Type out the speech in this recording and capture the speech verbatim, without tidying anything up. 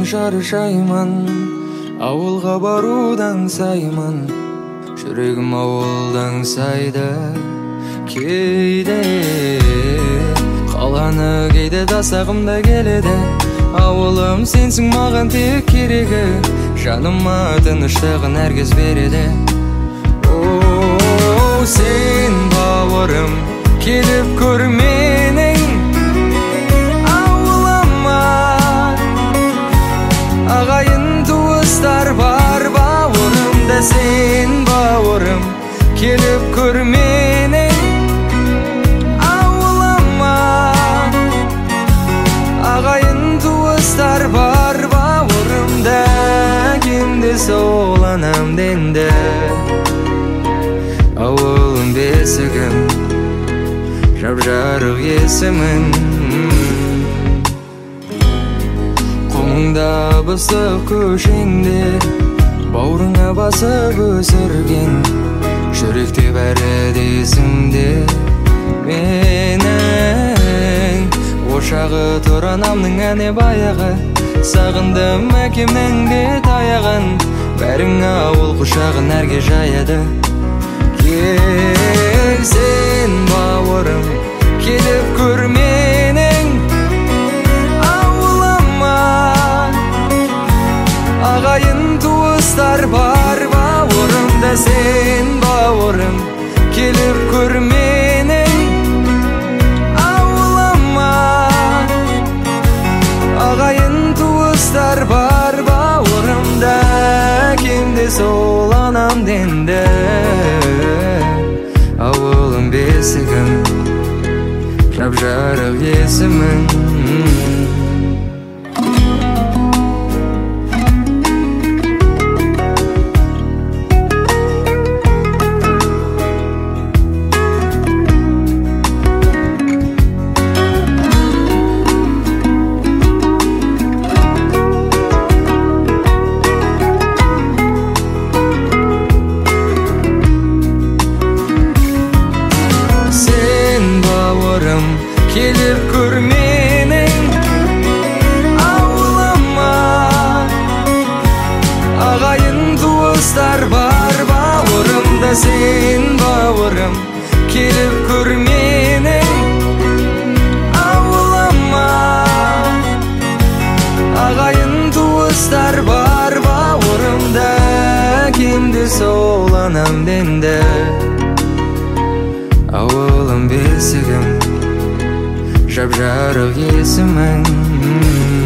шаршаймын, ауылға барудан саймын, жүрегім ауылдан сайды кейде. Қаланы кейде тасағымда келеді, ауылым сенсің маған тек керегі, жаныма тыныштығын әркез береді. Оу, сен бауырым, келіп көр менің ауылыма. Ағайын туыстар бар бауырымда, сен бауырым, келіп көр менің ауылыма. Ағайын туыстар бар бауырымда, кімді сол анам денді. Ауылым бесігім, жап-жарық есімін, қолыңда бысық көшеңде, бауырыңа басып өсірген, жүректе бәрі десімде менің. Ошағы тұр анамның әне баяғы, сағындым әкемнің де таяғын, бәрің ауыл құшағын әрге жаяды. Кел сен бауырым, келіп көр менің ауылыма. Ағайын туыстар бар бауырымда, сен бауырым, келіп көр менің ауылыма. Ағайын туыстар бар бауырымда, кімде сол анам денді. Ауылым бесігім, жап-жарық есімін. Келіп көр менің ауылыма. Ағайын туыстар бар бауырымда, сен бауырым, келіп көр менің ауылыма. Ағайын туыстар бар бауырымда, кімді сол анам денді. Ауылым бесігім, жап-жарық есімін.